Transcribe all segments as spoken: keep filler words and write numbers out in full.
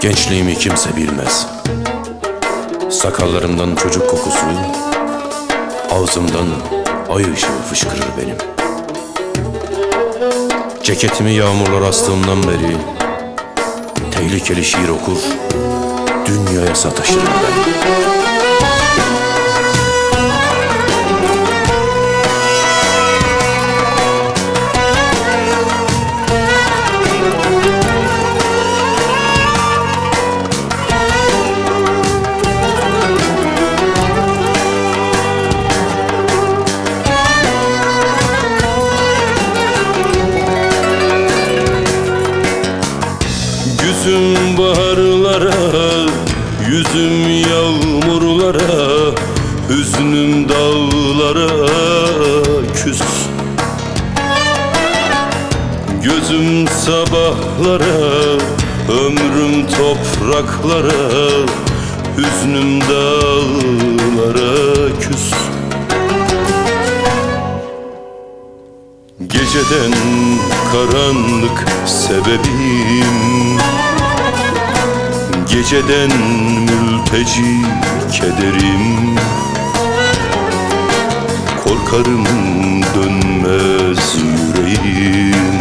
Gençliğimi kimse bilmez. Sakallarımdan çocuk kokusu, ağzımdan ay ışığı fışkırır benim. Ceketimi yağmurlar astığımdan beri tehlikeli şiir okur, dünyaya sataşırım ben. Yüzüm baharlara, yüzüm yağmurlara, hüznüm dağlara küs. Gözüm sabahlara, ömrüm topraklara, hüznüm dağlara küs. Geceden karanlık sebebim, geceden mülteci kederim. Korkarım dönmez yüreğim,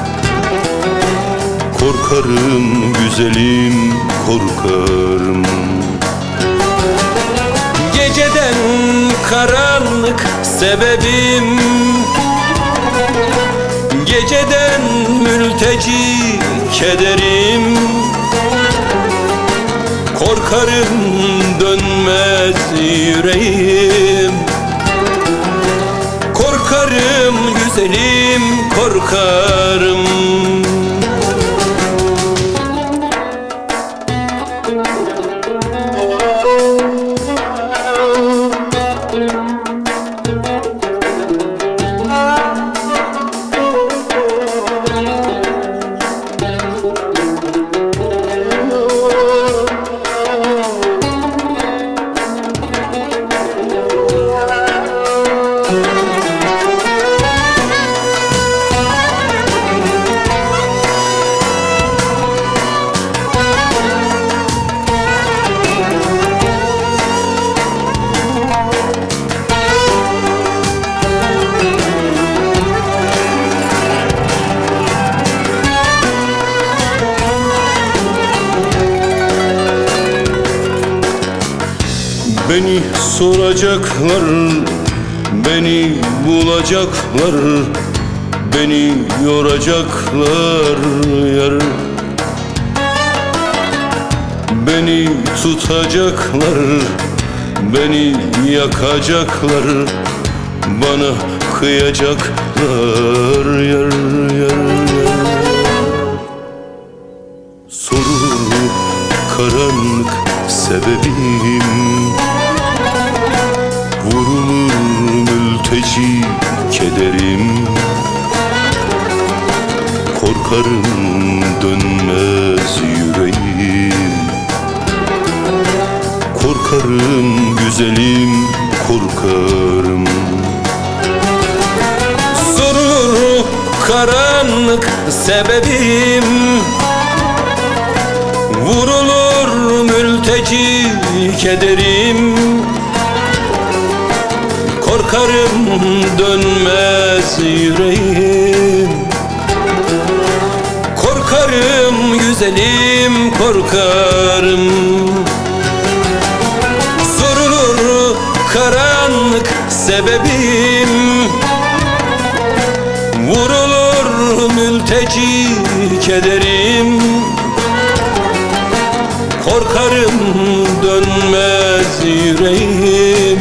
korkarım güzelim, korkarım. Geceden karanlık sebebim, geceden mülteci kederim. Korkarım dönmez yüreğim, korkarım güzelim, korkarım. Beni soracaklar, beni bulacaklar, beni yoracaklar yar. Beni tutacaklar, beni yakacaklar, bana kıyacaklar yar yar yar. Sorur karanlık sebebim, vurulur mülteci kederim. Korkarım dönmez yüreğim, korkarım güzelim, korkarım. Sorur karanlık sebebim, vurulur mülteci kederim. Korkarım dönmez yüreğim, korkarım güzelim, korkarım. Sorulur karanlık sebebim, vurulur mülteci kederim. Korkarım dönmez yüreğim,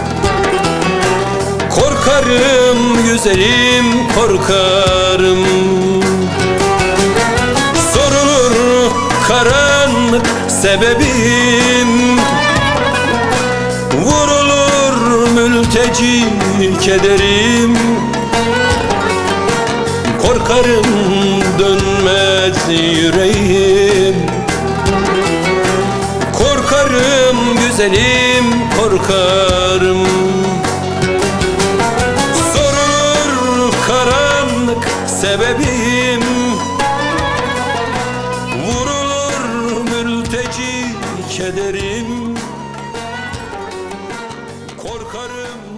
korkarım güzelim, korkarım. Sorulur karanlık sebebim, vurulur mülteci kederim. Korkarım dönmez yüreğim, korkarım güzelim, korkarım. Sorulur karanlık sebebim, vurulur mülteci kederim. Korkarım